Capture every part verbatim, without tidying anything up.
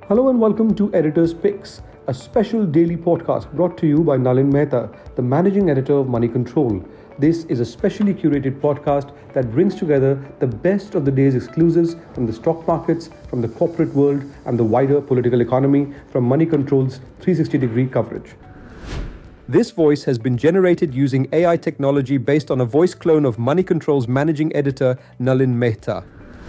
Hello and welcome to Editor's Picks, a special daily podcast brought to you by Nalin Mehta, the managing editor of Money Control. This is a specially curated podcast that brings together the best of the day's exclusives from the stock markets, from the corporate world, and the wider political economy from Money Control's three sixty degree coverage. This voice has been generated using A I technology based on a voice clone of Money Control's managing editor, Nalin Mehta.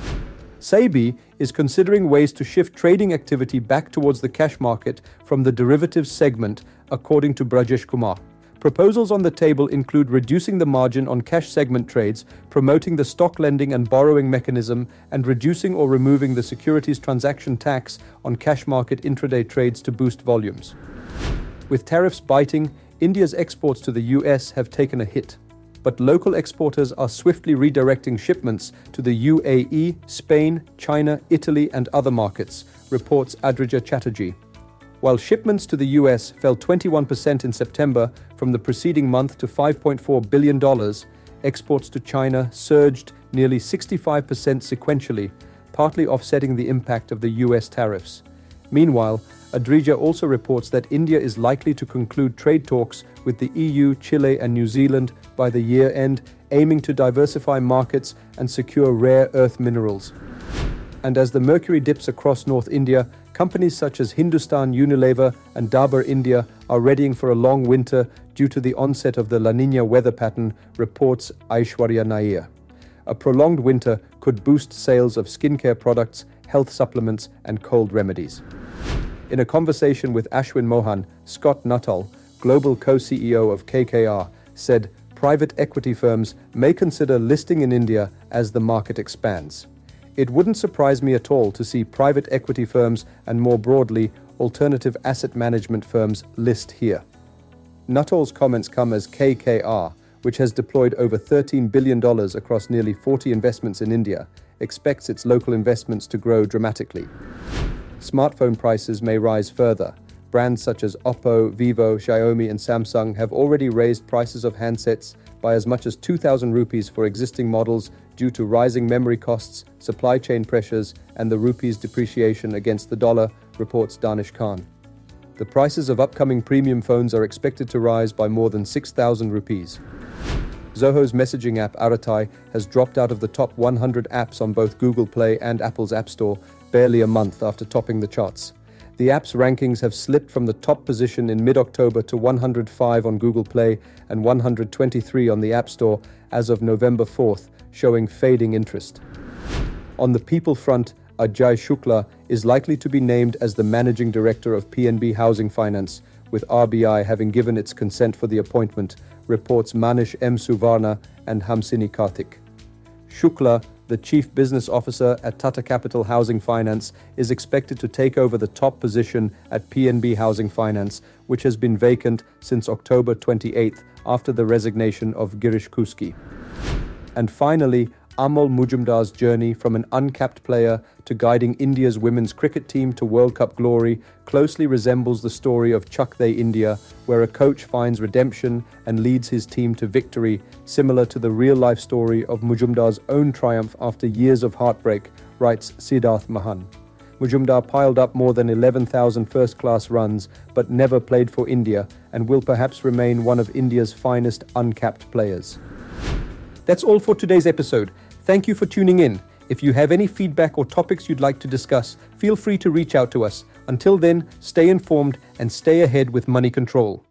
SEBI is considering ways to shift trading activity back towards the cash market from the derivatives segment, according to Brajesh Kumar. Proposals on the table include reducing the margin on cash segment trades, promoting the stock lending and borrowing mechanism, and reducing or removing the securities transaction tax on cash market intraday trades to boost volumes. With tariffs biting, India's exports to the U S have taken a hit. But local exporters are swiftly redirecting shipments to the U A E, Spain, China, Italy, and other markets, reports Adrija Chatterjee. While shipments to the U S fell twenty-one percent in September from the preceding month to five point four billion dollars, exports to China surged nearly sixty-five percent sequentially, partly offsetting the impact of the U S tariffs. Meanwhile, Adrija also reports that India is likely to conclude trade talks with the E U, Chile, and New Zealand by the year end, aiming to diversify markets and secure rare earth minerals. And as the mercury dips across North India, companies such as Hindustan Unilever and Dabur India are readying for a long winter due to the onset of the La Niña weather pattern, reports Aishwarya Nair. A prolonged winter could boost sales of skincare products, health supplements, and cold remedies. In a conversation with Ashwin Mohan, Scott Nuttall, global co-C E O of K K R, said private equity firms may consider listing in India as the market expands. It wouldn't surprise me at all to see private equity firms and more broadly, alternative asset management firms list here. Nuttall's comments come as K K R, which has deployed over thirteen billion dollars across nearly forty investments in India, expects its local investments to grow dramatically. Smartphone prices may rise further. Brands such as Oppo, Vivo, Xiaomi, and Samsung have already raised prices of handsets by as much as two thousand rupees for existing models due to rising memory costs, supply chain pressures, and the rupee's depreciation against the dollar, reports Danish Khan. The prices of upcoming premium phones are expected to rise by more than six thousand rupees. Zoho's messaging app Aratai has dropped out of the top one hundred apps on both Google Play and Apple's App Store barely a month after topping the charts. The app's rankings have slipped from the top position in mid-October to one hundred five on Google Play and one hundred twenty-three on the App Store as of November fourth, showing fading interest. On the people front, Ajay Shukla is likely to be named as the managing director of P N B Housing Finance, with R B I having given its consent for the appointment, reports Manish M. Suvarna and Hamsini Karthik. Shukla, the chief business officer at Tata Capital Housing Finance, is expected to take over the top position at P N B Housing Finance, which has been vacant since October twenty-eighth after the resignation of Girish Kuski. And finally, Amol Mujumdar's journey from an uncapped player to guiding India's women's cricket team to World Cup glory closely resembles the story of Chak De India, where a coach finds redemption and leads his team to victory, similar to the real-life story of Mujumdar's own triumph after years of heartbreak, writes Siddharth Mahan. Mujumdar piled up more than eleven thousand first-class runs, but never played for India, and will perhaps remain one of India's finest uncapped players. That's all for today's episode. Thank you for tuning in. If you have any feedback or topics you'd like to discuss, feel free to reach out to us. Until then, stay informed and stay ahead with Money Control.